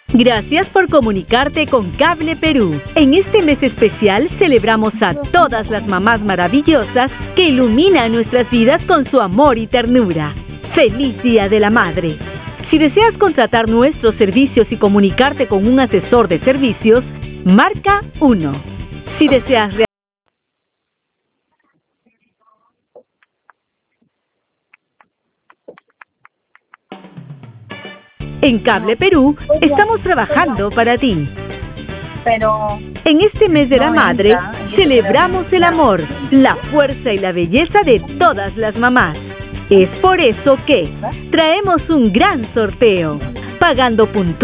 Gracias por comunicarte con Cable Perú. En este mes especial celebramos a todas las mamás maravillosas que iluminan nuestras vidas con su amor y ternura. ¡Feliz Día de la Madre! Si deseas contratar nuestros servicios y comunicarte con un asesor de servicios, marca 1. Si deseas En Cable Perú estamos trabajando para ti. Pero En este mes de la madre, celebramos el amor, la fuerza y la belleza de todas las mamás. Es por eso que traemos un gran sorteo, pagando puntual.